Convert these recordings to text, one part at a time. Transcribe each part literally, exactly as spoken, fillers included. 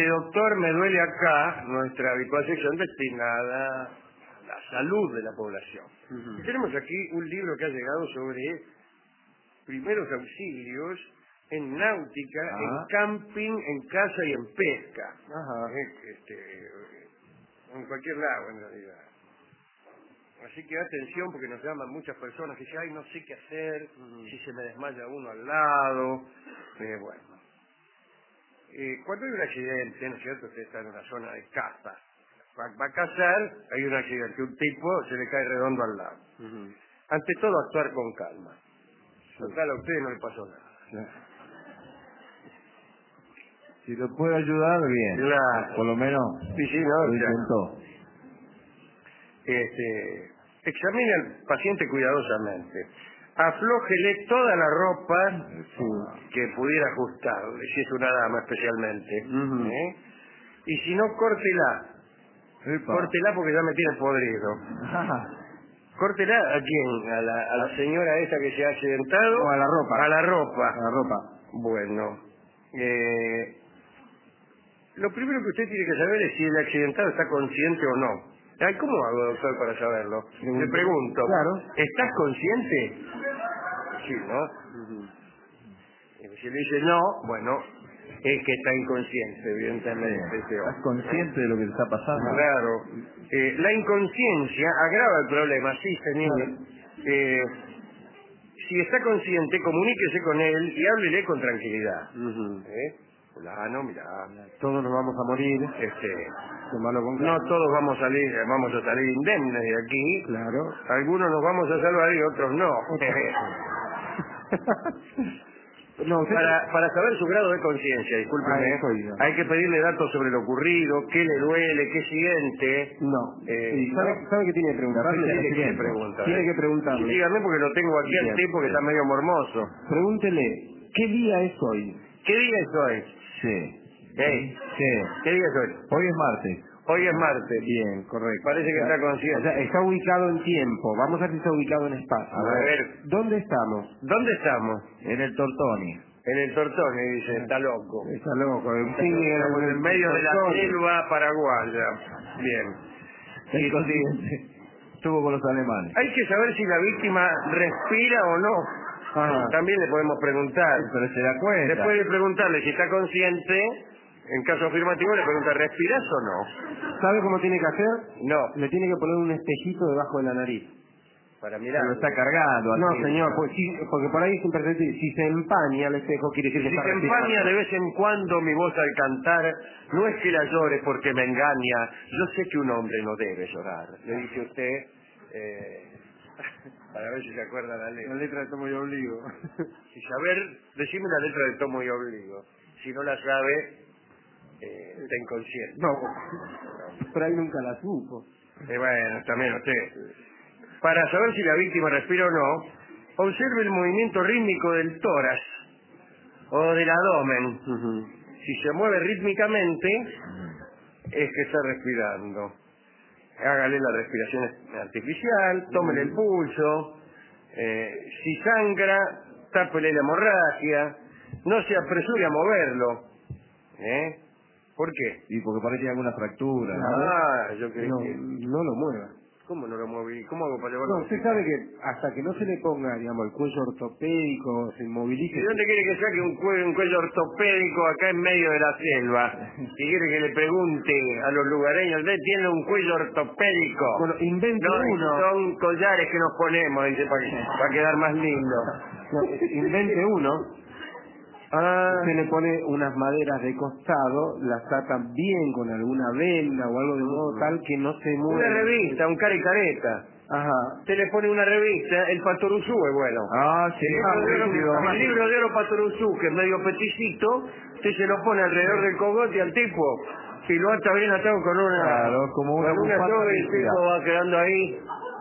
dice, doctor, me duele acá, nuestra habitual sección destinada a la salud de la población. Uh-huh. Y tenemos aquí un libro que ha llegado sobre primeros auxilios en náutica, ah. en camping, en caza y en pesca. Ajá. Este, en cualquier lado, en realidad. Así que atención, porque nos llaman muchas personas que dicen, ay, no sé qué hacer, uh-huh. si se me desmaya uno al lado. Eh, bueno. Eh, cuando hay un accidente, ¿no es cierto? Usted está en una zona de caza. Va, va a cazar, hay un accidente, un tipo se le cae redondo al lado. Uh-huh. Ante todo, actuar con calma. Total, a usted no le pasó nada. Sí. Si lo puede ayudar, bien. Claro. Por lo menos sí, sí, no, lo intentó. Este, examine al paciente cuidadosamente. Aflójele toda la ropa sí. que pudiera ajustarle, si es una dama especialmente. Uh-huh. ¿eh? Y si no, córtela. Epa. Córtela porque ya me tiene podrido. Córtela a quién, a la, a la señora esa que se ha accidentado. O a la ropa. A la ropa. A la ropa. Bueno. Eh, lo primero que usted tiene que saber es si el accidentado está consciente o no. Ay, ¿cómo hago, doctor, para saberlo? Le pregunto. Claro. ¿Estás consciente? Sí, ¿no? Uh-huh. Y si le dice no, bueno, es que está inconsciente, evidentemente. Sí. ¿Estás consciente de lo que te está pasando? Claro. Eh, la inconsciencia agrava el problema, sí, señor. Eh, si está consciente, comuníquese con él y háblele con tranquilidad. Uh-huh. ¿Eh? Fulano, mirá, todos nos vamos a morir, este, con no todos vamos a salir, vamos a salir indemnes de aquí, claro, algunos nos vamos a salvar y otros no. no usted... para, para saber su grado de conciencia, discúlpeme, ah, hay que pedirle datos sobre lo ocurrido, qué le duele, qué siente. No, eh, sí, ¿sabe, ¿no? ¿sabe qué tiene que preguntarle? Tiene que preguntar, tiene ¿eh? que preguntarle. Sí, dígame porque lo tengo aquí al tipo que está medio mormoso. Pregúntele, ¿qué día es hoy? ¿Qué día es hoy? Sí. Hey. Sí. ¿Qué día es hoy? Hoy es martes. Hoy es martes. Bien, correcto. Parece que está consciente. O sea, está ubicado en tiempo. Vamos a ver si está ubicado en espacio. A ver. ¿Dónde estamos? ¿Dónde estamos? En el Tortoni. En el Tortoni, dice, está loco. Está loco. Sí, en el medio de la selva paraguaya. Bien. Está inconsciente. Estuvo con los alemanes. Hay que saber si la víctima respira o no. Ajá. También le podemos preguntar. Pero se da cuenta. Después de preguntarle si está consciente, en caso afirmativo le pregunta, ¿respiras o no? ¿Sabe cómo tiene que hacer? No. Le tiene que poner un espejito debajo de la nariz. Para mirar. Lo está cargando. No, así, señor, pues, sí, porque por ahí siempre se si se empaña el espejo quiere decir que si está se respirando. empaña de vez en cuando mi voz al cantar, no es que la llore porque me engaña. Yo sé que un hombre no debe llorar. Le dice usted, eh, para ver si se acuerda la letra. La letra de Tomo y Obligo. Si saber, decime la letra de Tomo y Obligo. Si no la sabe, eh, está inconsciente. No, pero ahí nunca la supo. Eh, bueno, también usted. Para saber si la víctima respira o no, observe el movimiento rítmico del tórax o del abdomen. Uh-huh. Si se mueve rítmicamente, es que está respirando. Hágale la respiración artificial, tómele el pulso. Eh, si sangra, tápele la hemorragia. No se apresure a moverlo. ¿Eh? ¿Por qué? Y porque parece alguna fractura. Ah, ¿no? yo creo no, que... No lo mueva. ¿Cómo no lo moví? ¿Cómo hago para llevarlo? No, usted sabe que hasta que no se le ponga, digamos, el cuello ortopédico, se inmovilice... ¿Y de dónde quiere que saque un cuello, un cuello ortopédico acá en medio de la selva? Si quiere que le pregunte a los lugareños, ¿usted tiene un cuello ortopédico? Bueno, invente no, uno. Son collares que nos ponemos, dice, para, para quedar más lindo. No, invente uno. Ah. Usted le pone unas maderas de costado, las ata bien con alguna venda o algo de modo tal que no se mueva. Una revista, un cara y careta. Ajá. Usted le pone una revista, el Patoruzú es bueno. Ah, sí. El libro, de oro, el libro de oro Patoruzú, que es medio peticito, usted se lo pone alrededor del cogote al tipo y lo ata bien atado con una... Claro, como una, con una soga y el tipo va quedando ahí...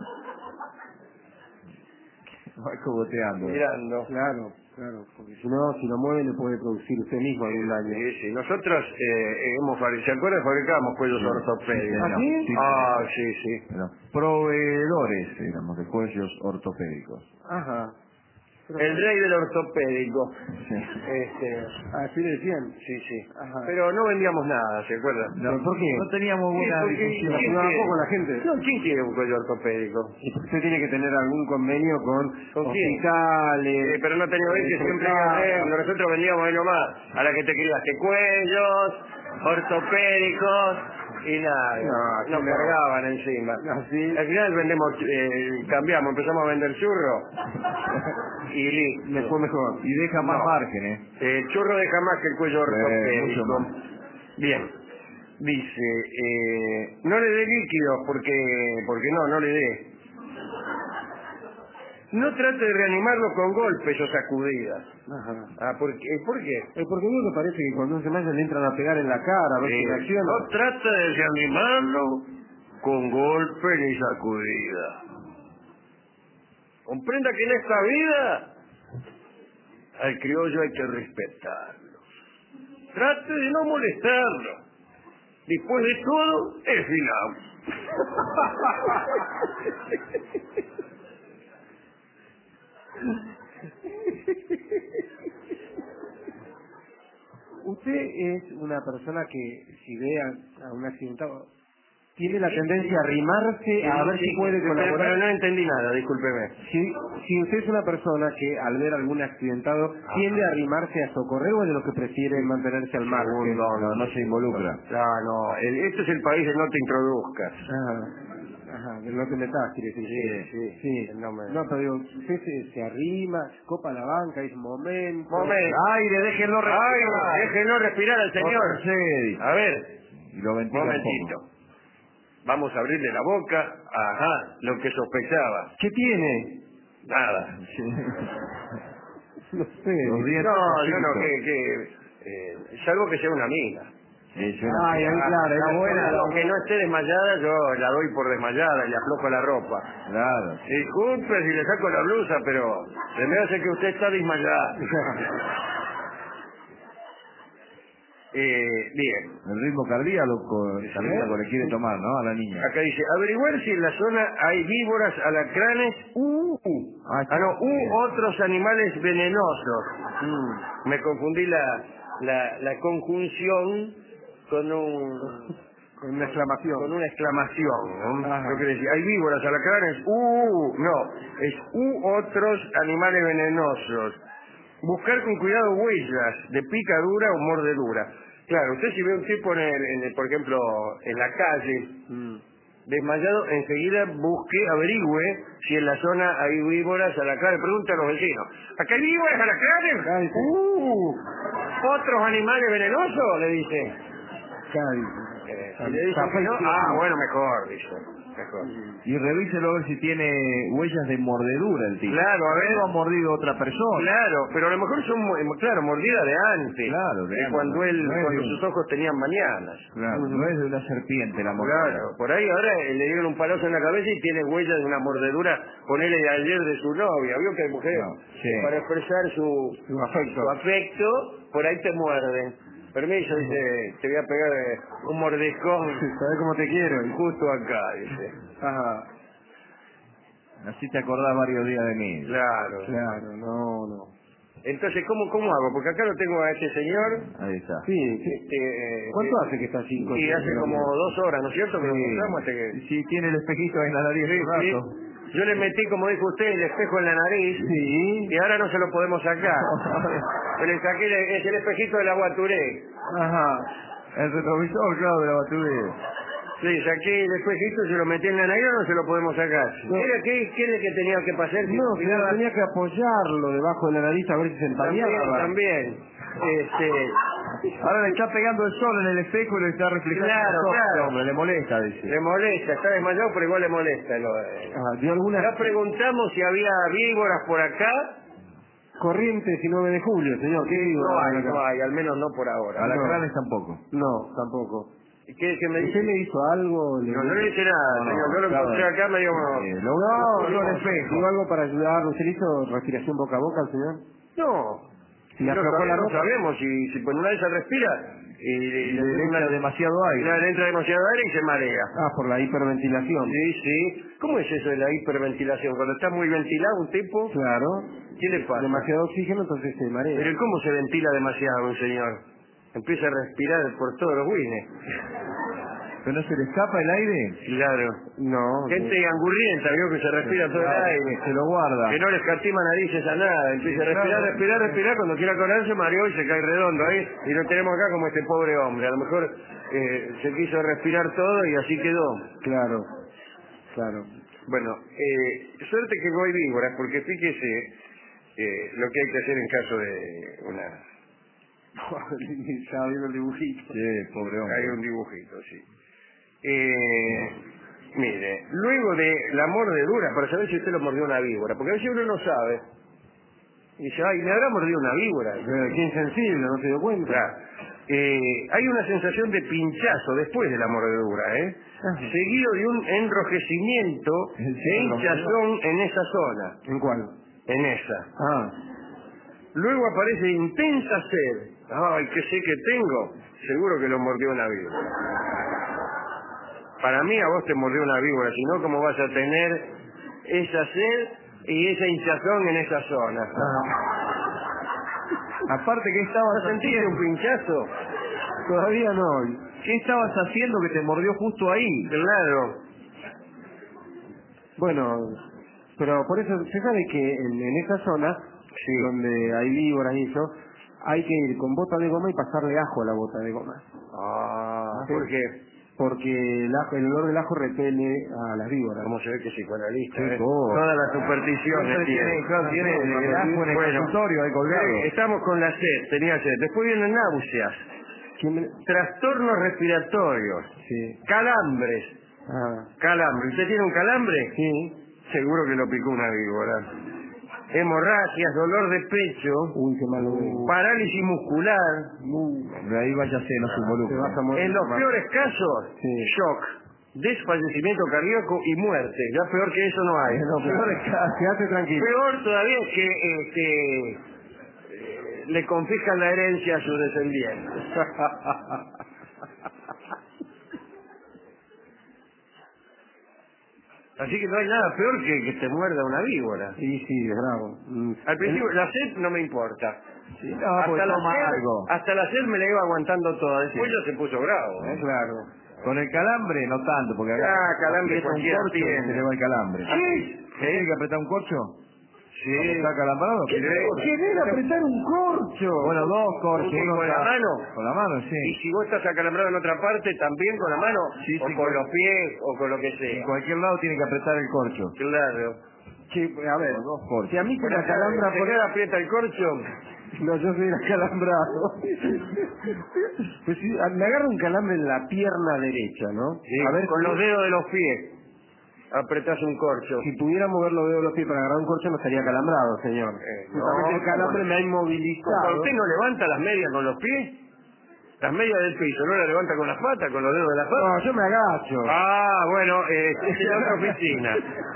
Va cogoteando. Mirando. Claro. Claro, porque si no, si lo mueve le puede producir usted mismo algún daño. Sí, sí. Nosotros eh, hemos fabricado, ¿se acuerdan? Fabricábamos cuellos sí. ortopédicos. ¿Ah, sí? sí? Ah, sí, sí. Bueno, proveedores, digamos, de cuellos ortopédicos. Ajá. el rey del ortopédico. Sí. Este, Así le decían. sí, sí. Ajá. Pero no vendíamos nada, ¿se acuerdan? No, ¿por qué? No teníamos Sí, buena porque difusión. ¿quién Jugaba tiene- poco la gente. No, ¿quién tiene un cuello ortopédico? Y usted tiene que tener algún convenio con, ¿Con quién? hospitales. Eh, pero no tenía que ver que eh, siempre con- eh, nosotros vendíamos ahí nomás a la que te criaste cuellos, ortopédicos y nada, No, nos no. cargaban encima. Así. Al final vendemos, eh, cambiamos, empezamos a vender churro y listo. Me fue mejor. Y deja más No. márgenes. El churro deja más que el cuello mucho ortopédico. más. Bien. Dice, eh, no le dé líquidos porque, porque no, no le dé. No trate de reanimarlo con golpes o sacudidas. Ajá. Ah, ¿por qué? ¿Por qué? Eh, porque uno que parece que cuando se desmaya le entran a pegar en la cara, a ver si Eh, reacciona. no trata de reanimarlo con golpes ni sacudidas. Comprenda que en esta vida al criollo hay que respetarlo. Trate de no molestarlo. Después de todo, es final. Usted es una persona que, si ve a, a un accidentado, tiene la tendencia a arrimarse a ver si puede Pero, pero colaborar. no entendí nada, discúlpeme. Si, si usted es una persona que al ver algún accidentado tiende a arrimarse a socorrer o es de los que prefiere mantenerse al margen. Segundo, No, no se involucra. Ah, no, el- este es el país de no te introduzcas. Ajá, ajá, de no te metas, quiere decir. Sí, sí, sí. no me- No, pero digo, usted se, se arrima, copa la banca, dice momento. Momento. Aire, déjenlo respirar. Ay, déjenlo respirar al señor. Sí. A ver, Y lo ventila un momentito. poco. Vamos a abrirle la boca. Ajá, lo que sospechaba. ¿Qué tiene? Nada. No sé. Los dientes No, yo no, pacifitos. que, que eh, salvo que sea una amiga. Sí, sí, una- Ay, ahí, Ah, claro, está es buena, buena. aunque no esté desmayada, yo la doy por desmayada y le aflojo la ropa. Claro. Disculpe si le saco la blusa, pero se me hace que usted está desmayada. eh, bien. El ritmo cardíaco, cardíaco le quiere tomar, ¿no? A la niña. Acá dice, averiguar si en la zona hay víboras, alacranes, u, Ah, ah, no, u bien. otros animales venenosos. Mm, me confundí la, la, la conjunción con un... Con una exclamación. Con una exclamación, ¿no? Ajá. Lo que decía, hay víboras, alacranes, u, no, es u otros animales venenosos. Buscar con cuidado huellas de picadura o mordedura. Claro, usted si ve un tipo, en el, en el, por ejemplo, en la calle, Mm. desmayado, enseguida busque, averigüe si en la zona hay víboras, alacranes. Pregunta a los vecinos. ¿Acá hay víboras, alacranes? Acá dice. Uh, ¿otros animales venenosos? Le dice. Cádiz. Eh, si le dicen que no, ah, bueno, mejor, dice. Mejor. Y revíselo a ver si tiene huellas de mordedura el tipo. Claro, a ver. No ha mordido a otra persona. Claro, pero a lo mejor son, mu- claro, mordidas de antes. Claro, de de antes. cuando él, No es cuando de un- sus ojos tenían mañanas. Claro, no es de una serpiente la mordedura. Claro, por ahí ahora eh, le dieron un palazo en la cabeza y tiene huellas de una mordedura, ponele de ayer de su novia. Vio que hay mujeres No, sí. que para expresar su, Su afecto. su afecto, por ahí te muerden. Permiso, dice, te voy a pegar eh, un mordiscón ¿Sabes cómo te quiero? justo acá, dice. Ajá. Así te acordás varios días de mí. Claro. Claro, no, no. Entonces, ¿cómo, ¿cómo hago? Porque acá lo tengo a este señor. Ahí está. Sí, sí. Este, eh, ¿Cuánto eh, hace que está así? Y hace como dos horas, ¿no es cierto? Que nos encontramos hasta que... Si tiene el espejito en la nariz Sí, un sí. rato. Yo le metí, como dijo usted, el espejo en la nariz Sí. y ahora no se lo podemos sacar. Yo le saqué, el- es el espejito de la Guaturé. Ajá. El retrovisor, claro, de la batería. Sí, saqué el espejito, se lo metí en la nariz, no se lo podemos sacar. No. ¿Qué, era- qué, qué es lo que tenía que pasar? Si No, miraba- pero tenía que apoyarlo debajo de la nariz a ver si se también, empañaba. también. Este, Ahora le está pegando el sol en el espejo y le está reflejando. Claro, los ojos, claro. hombre, le molesta, dice. le molesta, está desmayado, pero igual le molesta. Lo, eh. Ah, dio alguna Ya preguntamos si había víboras por acá. corriente si nueve de julio, señor. ¿Qué digo? No hay, no hay, al menos no por ahora. Alacranes tampoco. No, tampoco. ¿Qué, qué me dice? ¿Usted le hizo algo? ¿Le No, no le hice nada, No, no, señor. Yo lo claro. encontré acá, me digo... Eh, lo No, no, no, el espejo. ¿Digo algo para ayudarlo? ¿Usted le hizo respiración boca a boca al señor? No. ¿Le no aflojó la sabemos, ropa? sabemos. Si, si por una vez se respira, y le, Le entra demasiado aire. le entra demasiado aire y se marea. Ah, por la hiperventilación. Sí, sí. ¿Cómo es eso de la hiperventilación? Cuando está muy ventilado un tipo, Claro. ¿qué le pasa? Demasiado oxígeno, entonces se marea. Pero ¿cómo se ventila demasiado un señor? Empieza a respirar por todos los guines. ¿Pero no se le escapa el aire? Claro. No. Gente no. angurrienta, vio que se respira todo el Claro, aire. se lo guarda. Que no le escatima narices a nada. Empieza a Sí, respirar, claro. respirar, respirar. Cuando quiera correr se mareó y se cae redondo ahí. Y lo tenemos acá como este pobre hombre. A lo mejor eh, se quiso respirar todo y así quedó. Claro. Claro. Bueno, eh, suerte que no hay víboras, porque fíjese eh, lo que hay que hacer en caso de una... Estaba viendo el dibujito. Sí, pobre hombre. Hay un dibujito, sí. Eh, mire, luego de la mordedura, para saber si usted lo mordió una víbora, porque a veces uno no sabe. Y dice, ay, me habrá mordido una víbora. Pero qué insensible, no se dio cuenta. Claro. Eh, hay una sensación de pinchazo después de la mordedura, ¿eh? Ajá. Seguido de un enrojecimiento Sí, e lo hinchazón en esa zona. ¿En cuál? En esa. Ah. Luego aparece intensa sed. Ay, qué sé que tengo. Seguro que lo mordió una víbora. Para mí a vos te mordió una víbora, si no, ¿cómo vas a tener esa sed y esa hinchazón en esa zona? Aparte, ¿qué estabas ¿No sentiste haciendo? un pinchazo? Todavía no. ¿Qué estabas haciendo que te mordió justo ahí? Claro. Bueno, pero por eso se sabe que en, en esa zona, Sí. donde hay víboras y eso, hay que ir con bota de goma y pasarle ajo a la bota de goma. Ah, Sí. ¿por qué? Porque el, ajo, el olor del ajo repele a las víboras. ¿Cómo se ve que es psicoanalista? Sí, eh? todo. Todas las supersticiones Siempre tiene, claro, tiene el ajo en el Bueno, consultorio ahí colgado. eh, estamos con la sed, tenía sed. Después vienen náuseas, ¿Quién me- trastornos respiratorios, Sí. calambres. Ah, Calambre. ¿Usted tiene un calambre? sí. Seguro que lo picó una víbora. Hemorragias, dolor de pecho, Uy, qué malo veo. parálisis muscular. De ahí váyase, no se Se involucre. vas a morir. En los peores casos, Sí. shock, desfallecimiento cardíaco y muerte. Ya peor que eso no hay. No, peor es que- quédate tranquilo. Peor todavía es que este, eh, le confiscan la herencia a sus descendientes. Así que no hay nada peor que que te muerda una víbora. Sí, sí, es bravo. Mm. Al principio la sed no me importa. Sí, no, porque hasta, la toma sed, algo. hasta la sed me la iba aguantando toda. Después Sí. ya se puso bravo. ¿eh? Claro. Con el calambre no tanto, porque acá Ah, calambre aprieta un cualquiera corcho y tiene. se le va el calambre. Sí. ¿Tiene que apretar un corcho? Sí. ¿Está calambrado? ¿Qué Sí. te- Querer apretar un corcho. Bueno, dos corchos. ¿Y uno con la está- mano? Con la mano, Y sí. si vos estás acalambrado en otra parte, también con la mano, Sí, o sí, con con- los pies, o con lo que En sea. cualquier lado tiene que apretar el corcho. Claro. Que, a ver, Los dos corchos. si a mí se Bueno, me acalambra ¿se por... queda aprieta el corcho? No, yo soy el acalambrado. Pues si me agarra un calambre en la pierna derecha, ¿no? Sí, A ver, con si- los dedos de los pies. Apretás un corcho. si pudiera mover los dedos de los pies para agarrar un corcho no estaría acalambrado, señor. Eh, Justamente no, el calambre me ha ¿Cuando inmovilizado. usted no levanta las medias con los pies? Las medias del piso, ¿no las levanta con las patas, con los dedos de las patas? No, yo me agacho. Ah, bueno, eh, es en la otra oficina.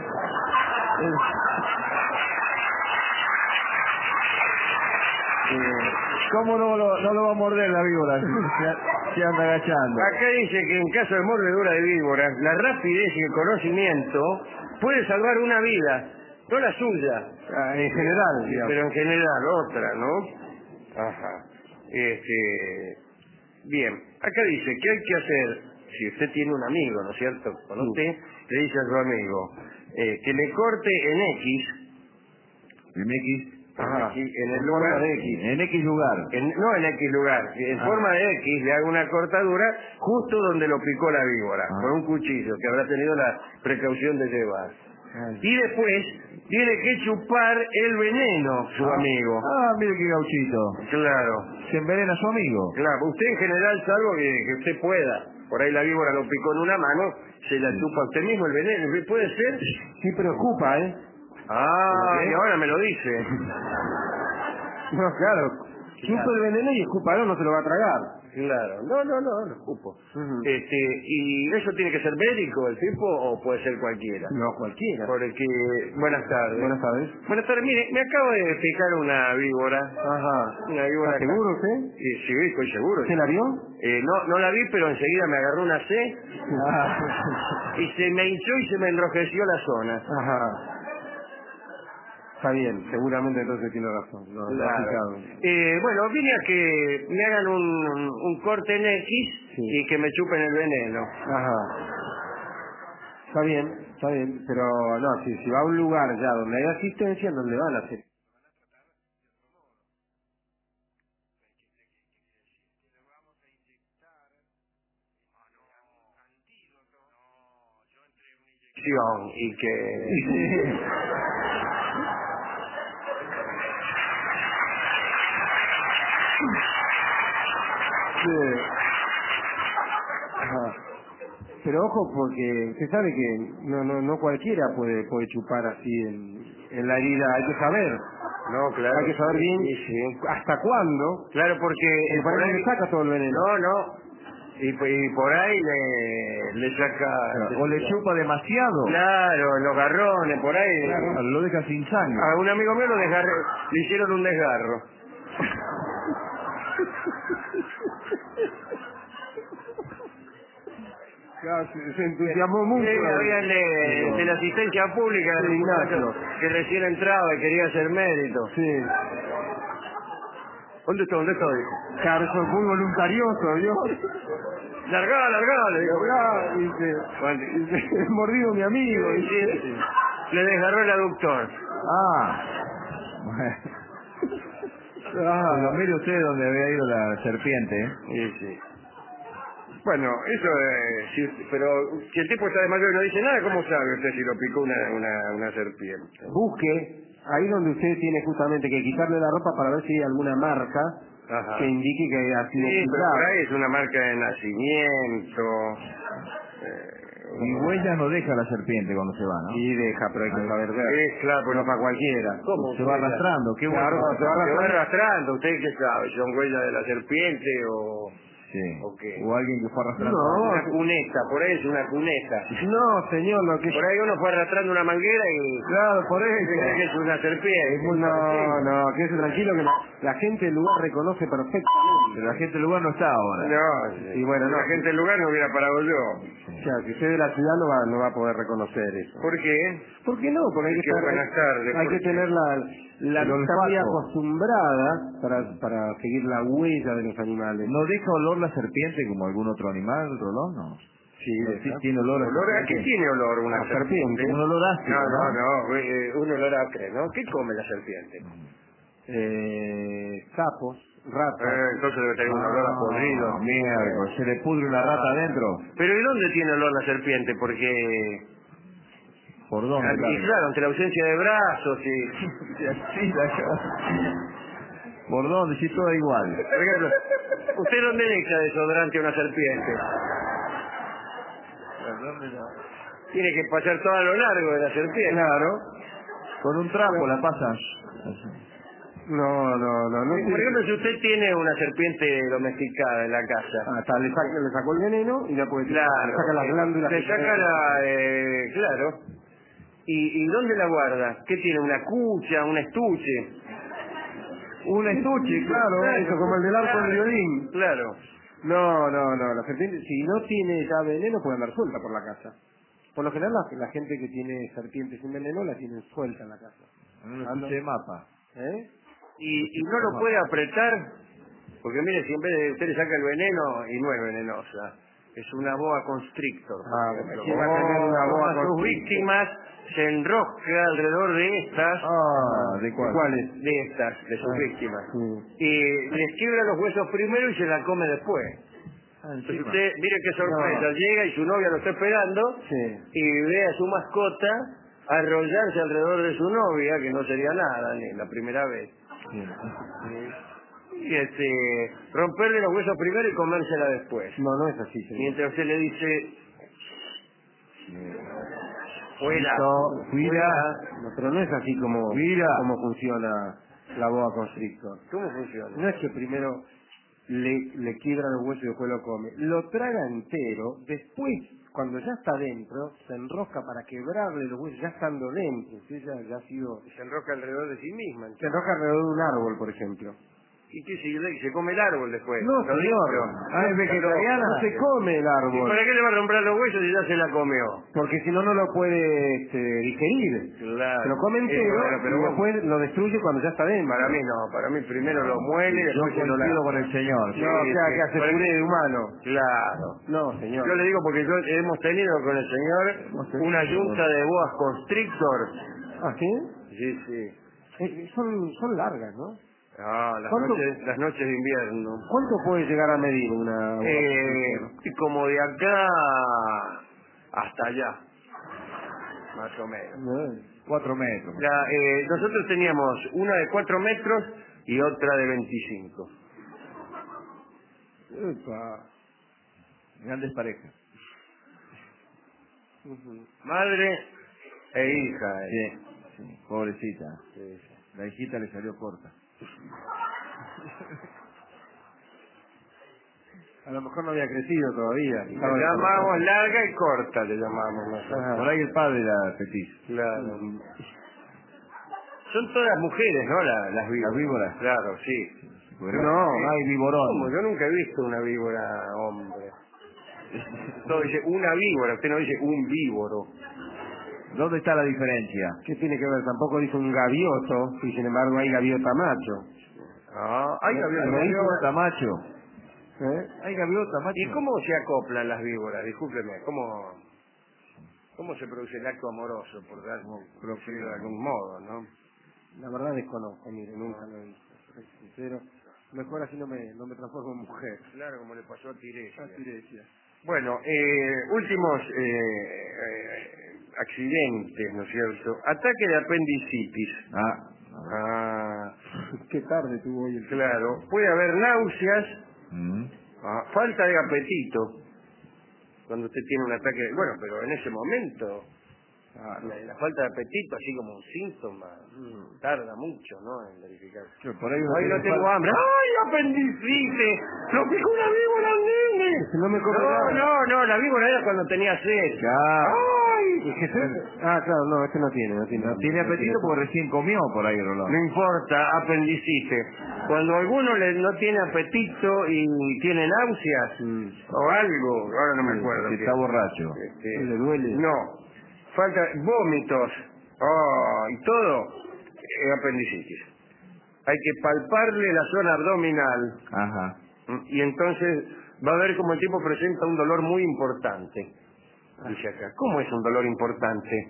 Eh, ¿Cómo no lo, no lo va a morder la víbora? Se, se anda agachando. Acá dice que en caso de mordedura de víbora, la rapidez y el conocimiento puede salvar una vida, no la suya, Ah, en general, digamos. pero en general otra, ¿no? Ajá. Este, bien, acá dice que hay que hacer, si usted tiene un amigo, ¿no es cierto? Con usted, le dice a su amigo, eh, que le corte en X, En X. Ajá, en el En lugar forma de de X. En X lugar. En- no en X lugar, en Ah. forma de X le hago una cortadura justo donde lo picó la víbora, Ah. con un cuchillo que habrá tenido la precaución de llevar. Ay. Y después tiene que chupar el veneno, su Ah. amigo. Ah, mire qué gauchito. Claro, Se envenena a su amigo. claro. Usted en general, salvo que, que usted pueda, por ahí la víbora lo picó en una mano, se la chupa usted mismo el veneno. ¿Puede ser? Sí, preocupa, ¿eh? Ah, ¿Qué? y ahora me lo dice. No, claro. Chupa el veneno y escúpalo, no se lo va a tragar. Claro, no, no, no, no cupo. Ujú. Este, ¿y eso tiene que ser médico el tipo o puede ser cualquiera? No, cualquiera. Porque, buenas tardes. Buenas tardes. Buenas tardes, mire, me acabo de picar una víbora. Ajá. Una víbora. ¿Está seguro usted? Sí, sí, estoy seguro. ¿Usted la vio? Eh, no, no la vi, pero enseguida me agarró una C Ah. y se me hinchó y se me enrojeció la zona. Ajá. Está bien, seguramente entonces tiene razón. No, no ha Claro. picado. Eh, bueno, vine a que me hagan un, un corte en X Sí. y que me chupen el veneno. Ajá. Está bien, está bien, pero no, si, si va a un lugar ya donde hay asistencia, no le van a hacer. Y que... Sí. Ajá. Pero ojo, porque usted sabe que no no no cualquiera puede puede chupar así en, en la herida, hay que saber. No, claro. Hay que saber bien Sí, sí. hasta cuándo. Claro, porque... Y por por ahí ahí- le saca todo el veneno. No, no. Y, y por ahí le, le saca... O le chupa demasiado. Claro, los garrones, por ahí. Claro, lo deja sin sangre. A un amigo mío lo desgarré, le hicieron un desgarro. Claro, se, se entusiasmó mucho. Sí, había el de, de la asistencia pública Sí, del Ignacio. muchacho que recién entraba y quería hacer mérito. Sí. ¿Dónde está? ¿Dónde está? Dijo. Claro, eso es muy voluntarioso, ¿vio? Largá, largá, le dijo. Largá, dice, Cuando- dice, he mordido a mi amigo. Sí, Dice. sí. Le desgarró el aductor. Ah. Bueno. Ah. Pero mire usted donde había ido la serpiente, ¿eh? Sí, sí. Bueno, eso es... si- pero si el tipo está de mayor y no dice nada, ¿cómo sabe usted si lo picó una, una, una serpiente? Busque ahí donde usted tiene justamente que quitarle la ropa para ver si hay alguna marca Ajá. que indique que ha sido Sí, pero picado. por ahí es una marca de nacimiento. Eh, Y huellas no deja la serpiente cuando se va, ¿no? Y deja, pero hay que saber ver. Sí, claro, pero No para cualquiera. ¿Cómo? Se va huella? arrastrando, qué bueno. Claro, se va Se va arrastrando. arrastrando, ¿usted qué sabe? ¿Son huellas de la serpiente o...? Sí. ¿O qué? O alguien que fue arrastrando. No. Una cuneta, por ahí es una cuneta. No, señor, lo que... Por ahí uno fue arrastrando una manguera y... Claro, por Cree que eso. es una serpiente. No, no, quédese tranquilo que la, la gente del lugar reconoce perfectamente. Pero la gente del lugar no está ahora. No, Y bueno, no. la gente del lugar no hubiera parado yo. O sea, que usted de la ciudad no va, no va a poder reconocer eso. ¿Por qué? ¿Por qué no? Porque hay que, Qué estar- buenas tardes, hay ¿por que qué? tener la, la El vista muy olfato. acostumbrada para, para seguir la huella de los animales. ¿No deja olor la serpiente como algún otro animal, otro olor? No. Sí, No, deja. sí tiene olor a ¿Olor a qué serpiente. tiene olor una A serpiente? serpiente. Un olor ácido, No, no, ¿no? no, eh, un olor acre, ¿no? ¿Qué come la serpiente? Eh, sapos, ratas. Eh, entonces debe tener un olor a podrido. Ah, mierda, se le pudre una rata adentro. Pero ¿y dónde tiene olor la serpiente? Porque... ¿Por dónde? Y Claro. claro, ante la ausencia de brazos y... Sí, la- ¿Por dónde? Sí, todo igual. Por ejemplo, ¿usted dónde le echa desodorante a una serpiente? Tiene que pasar todo a lo largo de la serpiente. Claro. Con un trapo la pasa. No, no, no. no Por tiene- ejemplo, si usted tiene una serpiente domesticada en la casa... Hasta le, saca, le sacó el veneno y ya puede Claro, le saca las glándulas. le que saca tiene. la... Eh, claro. ¿Y, ¿Y dónde la guarda? ¿Qué tiene? ¿Una cucha? ¿Un estuche? Un estuche, claro, eso como el del arco del violín. Claro. No, no, no, la serpiente, si no tiene ya veneno, puede andar suelta por la casa. Por lo general, la, la gente que tiene serpientes sin veneno la tienen suelta en la casa. Un estuche de mapa. ¿Eh? ¿Y, y no lo puede apretar? Porque mire, si en vez de usted le saca el veneno y no es venenosa, es una boa constrictor. por Ah, ejemplo. ¿quién va a tener una boa a sus constrictor? víctimas se enrosca alrededor de estas, Ah, ¿de cuál? ¿Cuáles? de estas, de sus Ah, víctimas. sí. Y les quiebra los huesos primero y se la come después. Ah, Entonces encima. usted, mire qué sorpresa, No. llega y su novia lo está esperando Sí. y ve a su mascota arrollarse alrededor de su novia, que no sería nada, ni la primera vez. Sí. Y este, romperle los huesos primero y comérsela después. No, no es así, señor. Mientras usted le dice, fuera, No, fuera. No, pero no es así como, Mira. como funciona la boa constrictor. ¿Cómo funciona? No es que primero le, le quiebra los huesos y después lo come. Lo traga entero, después, cuando ya está dentro, se enrosca para quebrarle los huesos, ya estando dentro. ¿Sí? Ya, ya ha sido... Se enrosca alrededor de sí misma. Se enrosca alrededor de un árbol, por ejemplo. ¿Y qué sigue? Se come el árbol después. No, ¿Lo señor. dijo? Ah, es vegetariana. No se come el ¿Y árbol. para qué le va a romper los huesos si ya se la comió? Porque si no, no lo puede este, digerir. Claro. Se lo come entero Eh, bueno, pero y vos- después lo destruye cuando ya está dentro. Para mí no, para mí primero lo muele y Yo después se lo coincido lava. con el señor. No, Sí, claro, sí. que hace Para- puré de humano. Claro. No, señor. Yo le digo porque yo hemos tenido con el señor Hemos tenido. una yunta de boas constrictor. ¿Ah, sí? Sí, sí. Eh, son, son largas, ¿no? Ah, las ¿Cuánto- noches, las noches de invierno. ¿Cuánto puede llegar a medir una... Eh, y como de acá hasta allá, más o menos. No, Cuatro metros. La, eh, nosotros teníamos una de cuatro metros y otra de veinticinco. epa. Grandes parejas. Ujú. Madre e hija. eh. Sí, sí, pobrecita. Sí, sí. La hijita le salió corta. A lo mejor no había crecido todavía. Le llamamos larga y corta, le llamamos nosotros. Ajá. Por ahí el padre la petiza. Claro. Son todas mujeres, ¿no? La- las víboras. Las víboras. Claro, sí. Bueno, No, hay ¿Cómo? viborón. Yo nunca he visto una víbora hombre. Todo dice una víbora, usted no dice un víboro. ¿Dónde está la diferencia? ¿Qué tiene que ver? Tampoco dice un gavioto, y sin embargo hay gaviota macho. Ah, hay No, gaviotas. no dice Gaviota, macho. ¿Eh? Hay gaviota, macho. ¿Y cómo se acoplan las víboras? Discúlpeme, ¿cómo, cómo se produce el acto amoroso, por dar- por decirlo de algún modo, no? La verdad desconozco, mire, nunca lo he visto. Soy sincero. Mejor así no me, no me transformo en mujer. Claro, como le pasó a Tiresia. Ah, Tiresia. Bueno, eh, últimos eh, eh, accidentes, ¿no es cierto? Ataque de apendicitis. Ah, Ah, Qué tarde tuvo hoy el... claro. Puede haber náuseas, mm. ah, falta de apetito, cuando usted tiene un ataque. de- Bueno, pero en ese momento, Ah, la, la falta de apetito, así como un síntoma, mm, tarda mucho, ¿no? En verificar. Yo, por ahí uno Ay, tiene no tengo fal- hambre. ¡Ay, apendicitis! ¡Lo picó una víbora, nene! Si no me come No, nada. no, no, la víbora era cuando tenía sed. Ya. ¡Ay! ¿Es que se- Ah, claro, no, este no tiene, no tiene. No tiene apetito porque recién comió por ahí, Rolón. No importa, apendicitis. Cuando alguno le, no tiene apetito y tiene náuseas Mm. o algo, ahora no me acuerdo. Que qué. está borracho. Este, ¿Le duele? No, falta vómitos oh, y todo, eh, apendicitis. Hay que palparle la zona abdominal Ajá. ¿m? y entonces va a ver cómo el tipo presenta un dolor muy importante. Dice acá, ¿cómo es un dolor importante?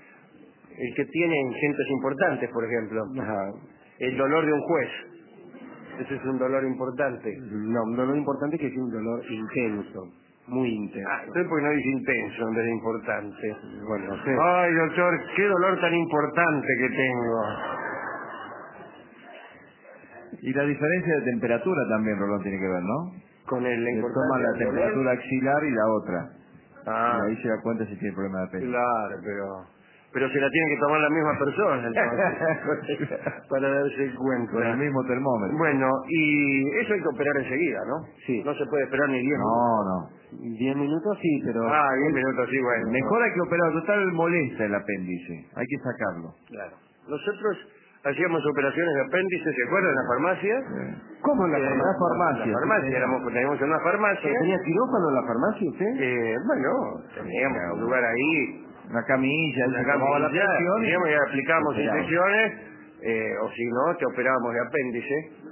El que tiene en gentes importantes, por ejemplo. Ajá. El dolor de un juez. Ese es un dolor importante. No, un dolor importante que es un dolor intenso, muy intenso. Ah, entonces porque no dice intenso en vez de importante. Bueno, no sé. Ay, doctor, qué dolor tan importante que tengo. Y la diferencia de temperatura también, Rolón, tiene que ver, ¿no? Con el la Le toma importancia la del dolor. temperatura axilar y la otra. Ah, Y ahí se da cuenta si tiene problema de apetito. claro, pero... Pero se la tiene que tomar la misma persona, entonces, para darse cuenta. Con el mismo termómetro. Bueno, y eso hay que operar enseguida, ¿no? Sí. No se puede esperar ni diez minutos. No, no. Diez minutos sí, pero... Ah, diez minutos, sí, bueno. Mejor hay que operar. Total molesta el apéndice. Hay que sacarlo. Claro. Nosotros hacíamos operaciones de apéndice, ¿se acuerdan? En la farmacia. ¿Cómo en la Eh, farmacia? la farmacia. En la farmacia, éramos, teníamos una farmacia. ¿Pero tenía quirófano en la farmacia usted? Eh, bueno, teníamos un lugar ahí, Una camilla, una se tomaba la camilla, presión y- teníamos y aplicábamos operaba. inyecciones, eh, o si no, te operábamos de apéndice.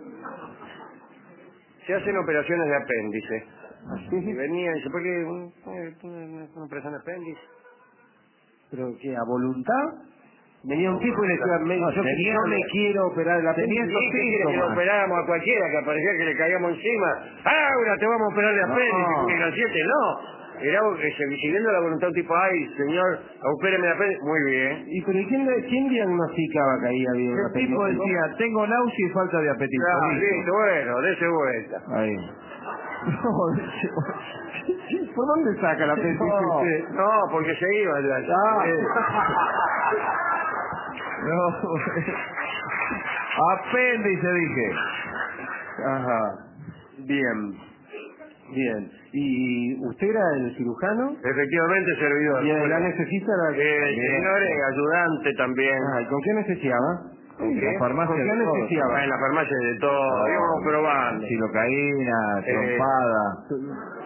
Se hacen operaciones de apéndice. Y venía y dice, ¿por qué un- eh, una una operación de apéndice? ¿Pero qué, a voluntad? Venía un tipo y le decía, me, No, yo, tenía- yo me quiero operar el tenía apéndice. esos Sí, que quiere que lo síntomas. operáramos a cualquiera, que parecía que le caíamos encima. ¡Ah, ahora te vamos a operar de No. apéndice! Que graciete, no. Era que se siguiendo la voluntad un tipo, ay, señor, opéreme de apéndice. Muy bien. ¿Y pero quién, quién diagnosticaba que ahí había un El tipo apéndice? decía, tengo náusea y falta de apetito. Ya, Listo. listo, bueno, dése vuelta. Ahí. ¿Por dónde saca el apéndice No. usted? No, porque se iba de allá. Ah. No. Apéndice, dije. Ajá. Bien, bien. ¿Y usted era el cirujano? Efectivamente, servidor. ¿Y el anestesista era...? Eh, el señor es ayudante también. Ah, ¿y con qué anestesiaba? ¿Con qué? La farmacia ¿Con qué de todo. anestesiaba? Ah, en la farmacia de todo, íbamos probando. Silocaína, Eh, trompada.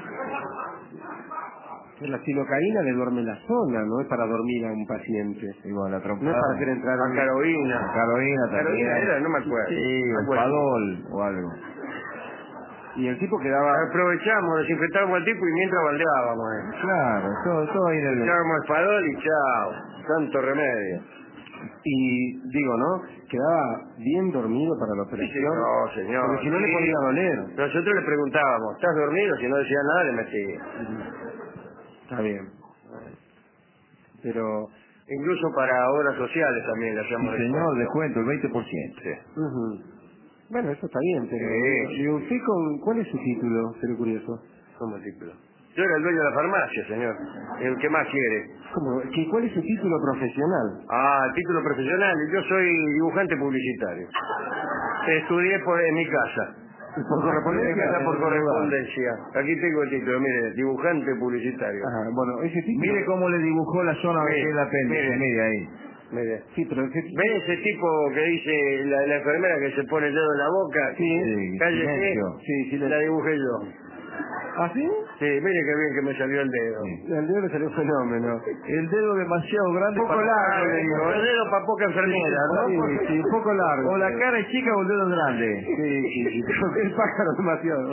La silocaína le duerme la zona, no es para dormir a un paciente. Y bueno, la No trompada. es para hacer entrar A en... Carolina. La Carolina también. Carolina era, no me acuerdo. Sí, Me un acuerdo. padol o algo. Y el tipo quedaba... Aprovechamos, desinfectábamos al tipo y mientras baldeábamos. Eh. Claro, todo, todo ahí en el... Echábamos espadol y chao. Santo remedio. Y digo, ¿no? Quedaba bien dormido para la Sí, operación. no, señor. Porque si no Sí. le podía doler. Nosotros le preguntábamos, ¿estás dormido? Si no decía nada, le metía. Está bien. Pero... Incluso para obras sociales también le Sí, hacíamos señor, descuento. descuento, el veinte por ciento. Sí. ujú. Bueno, eso está bien, pero... Sí. ¿Y usted con cuál es su título? Sería curioso. ¿Cómo título? Yo era el dueño de la farmacia, señor. ¿El que más quiere? ¿Cómo? ¿Qué, ¿Cuál es su título profesional? Ah, título profesional. Yo soy dibujante publicitario. Estudié por, en mi casa. ¿Por En correspondencia? mi casa por Eh, correspondencia. Aquí tengo el título, mire, dibujante publicitario. Ajá, bueno, ese título... Mire cómo le dibujó la zona Mire, del apéndice, mire. mire ahí. Mire. Sí, pero ese título... ¿Ve ese tipo que dice la, la enfermera que se pone el dedo en la boca? Sí, Sí, Cállese. silencio. Sí, sí, le- La dibujé yo. ¿Ah, sí? Sí, mire qué bien que me salió el dedo. Sí. El dedo le salió fenómeno. El dedo demasiado grande Un poco para... largo, le digo, El ¿eh? dedo para poca enfermera, ¿no? Sí, sí, un poco largo. O la cara es chica o el dedo es grande. Sí, sí, sí. El pájaro demasiado.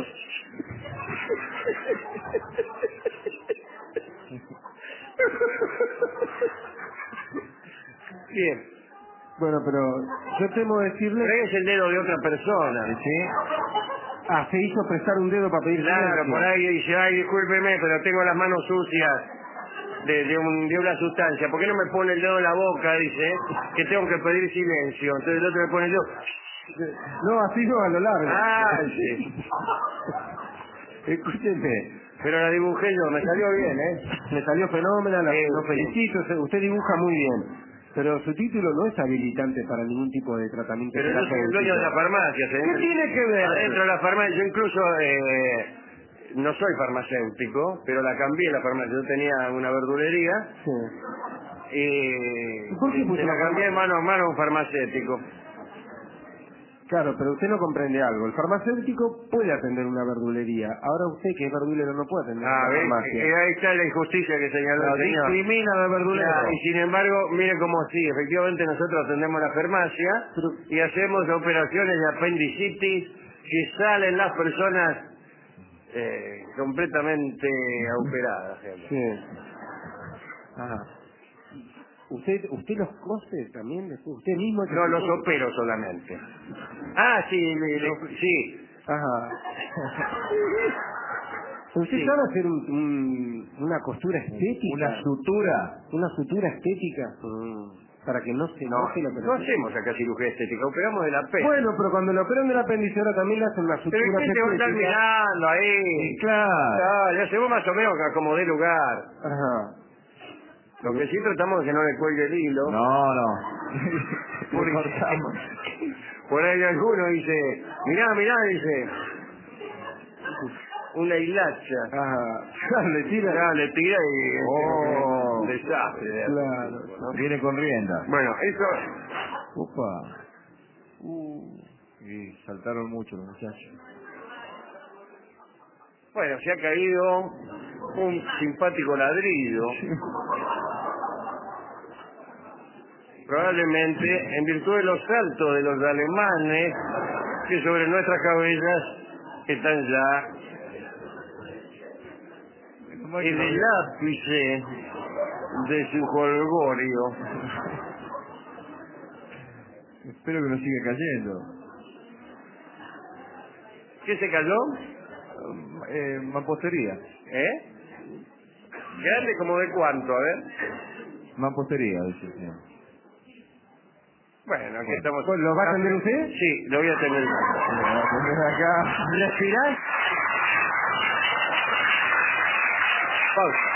Bien. Bueno, pero yo temo decirle... Pero es el dedo de otra persona. ¿Sí? Ah, se hizo prestar un dedo para pedir Claro, silencio. por ahí dice, ay, discúlpeme, pero tengo las manos sucias de, de, un, de una sustancia. ¿Por qué no me pone el dedo en la boca? Dice, que tengo que pedir silencio. Entonces el otro me pone el dedo. No, así no, a lo largo. Ah, sí. Escúcheme, Pero la dibujé yo, me salió bien, ¿eh? le salió fenómeno, la, Sí, lo sí. felicito, usted- usted dibuja muy bien. Pero su título no es habilitante para ningún tipo de tratamiento Pero yo soy el terapéutico. dueño de la farmacia, señor. ¿Qué tiene que ver? Adentro de la farmacia, yo incluso eh, no soy farmacéutico, pero la cambié la farmacia. Yo tenía una verdulería Sí. y ¿Y por qué puso se la la cambié farmacia? mano a mano a un farmacéutico. Claro, pero usted no comprende algo. El farmacéutico puede atender una verdulería. Ahora usted, que es verdulero, no puede atender Ah, una ¿ves? farmacia. Eh, ahí está la injusticia que señaló La el señor. discrimina a la verdulero. Claro, y sin embargo, mire cómo sí, efectivamente nosotros atendemos la farmacia Pero- y hacemos operaciones de apendicitis que salen las personas eh, completamente operadas. gente. Sí. Ajá. ¿Usted, usted los cose también? después? ¿Usted mismo? es el No, que los cose? opero solamente. Ah, sí, le- le- sí. Ajá. ¿Usted Sí. sabe hacer un- un- una costura estética? Una sutura. ¿Una sutura estética? Para que no se No, enoje la no operación. hacemos acá cirugía estética, operamos del apéndice. Bueno, pero cuando le operan del apéndice ahora también le hacen una sutura Pero ¿qué te va a estar estética. mirando ahí? Sí, claro. Ah, ya se vos más o menos que acomodé lugar. Ajá. Lo que sí tratamos de que no le cuelgue el hilo. No, no. Porque- Le cortamos. Por ahí alguno dice, mirá, mirá, dice, una hilacha. Ajá. Le tira. Ya, le tira y Oh. un desastre. Claro. Viene con rienda. Bueno, eso, Opa. Uh. Y saltaron mucho los muchachos. bueno, se ha caído un simpático ladrillo. Probablemente en virtud de los saltos de los alemanes que sobre nuestras cabezas están ya en el ápice de su jolgorio. Espero que no siga cayendo. ¿Qué se cayó? Eh, mampostería. ¿Eh? ¿Grande como de cuánto? A ver. Mampostería, dice el señor. Bueno, aquí Bueno. estamos. Bueno, ¿lo va a atender usted? Sí, lo voy a atender. Acá. ¿Respirás? Pausa.